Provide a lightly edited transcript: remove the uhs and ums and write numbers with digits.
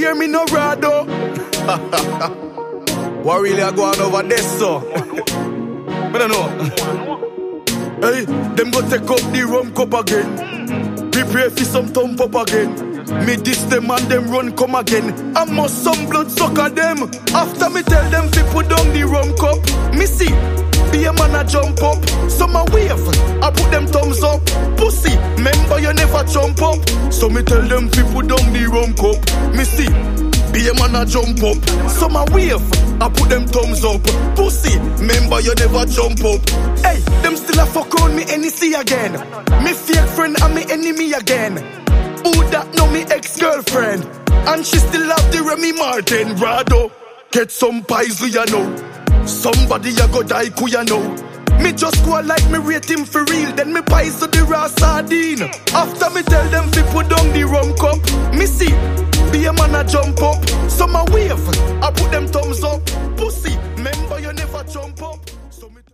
hear me no rado. What really are going over this so? I don't know. Hey, them go take up the rum cup again. Prepare for some thump up again. Me diss them and them run come again. I must some blood sucker them. After me tell them fi put down the rum cup. Me see, be a man a jump up. Some a wave, I put them thumbs up. Pussy, remember you never jump up. So me tell them fi put down the rum cup. Me see, be a man a jump up. Some a wave, I put them thumbs up. Pussy, remember you never jump up. Hey, them still a fuck on me NEC again. Me fake friend and me enemy again. Who that know me ex-girlfriend? And she still have the Remy Martin. Rado, get some pies you know. Somebody ya go die who ya know. Me just go like me rate him for real. Then me pies to the raw sardine. After me tell them fi put down the rum cup. Me see, be a man a jump up. Some a wave, I put them thumbs up. Pussy, remember you never jump up.